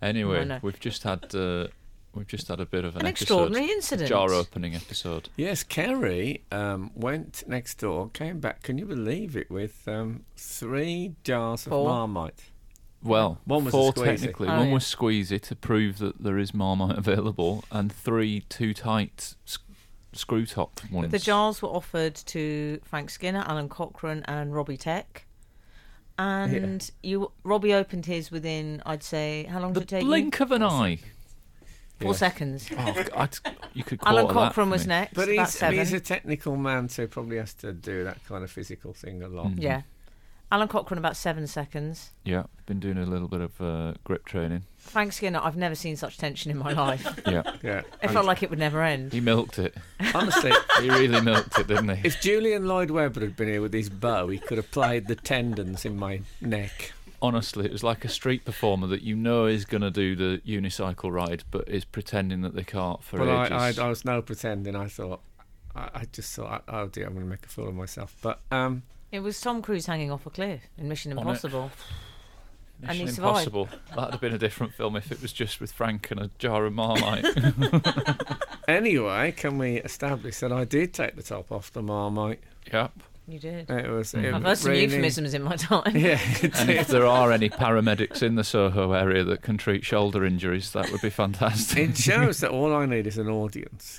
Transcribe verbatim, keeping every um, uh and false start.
Anyway, Oh, no. we've just had uh, we've just had a bit of an, An episode, extraordinary incident. jar opening episode. Yes, Kerry um, went next door, came back, can you believe it, with um, three jars of Four. Marmite. Well, One was a four squeezy. technically. Oh, One yeah. was squeezy to prove that there is Marmite available, and three too tight s- screw top ones. The jars were offered to Frank Skinner, Alan Cochrane, and Robbie Tech. And you, Robbie opened his within, I'd say, how long The did it take blink you? of an eye. Four Yeah. seconds. Oh, I'd, you could Alan quarter that Cochrane for was me. next, But about he's, seven. he's a technical man, so he probably has to do that kind of physical thing a lot. Mm. Yeah. Alan Cochrane about seven seconds. Yeah, been doing a little bit of uh, grip training. Frank Skinner, I've never seen such tension in my life. Yeah, Yeah. It And felt like it would never end. he milked it. honestly, He really milked it, didn't he? if Julian Lloyd Webber had been here with his bow, he could have played the tendons in my neck. Honestly, it was like a street performer that you know is going to do the unicycle ride, but is pretending that they can't for Well, ages. I, I, I was no pretending. I thought, I, I just thought, oh dear, I'm going to make a fool of myself. But um, It was Tom Cruise hanging off a cliff in Mission On it. Impossible. And he Mission survived. Impossible. That'd have been a different film if it was just with Frank and a jar of Marmite. anyway, can we establish that I did take the top off the Marmite? Yep. You did. It was. Mm. It I've heard some really- euphemisms in my time. Yeah, it And if did. there are any paramedics in the Soho area that can treat shoulder injuries, that would be fantastic. It shows that all I need is an audience.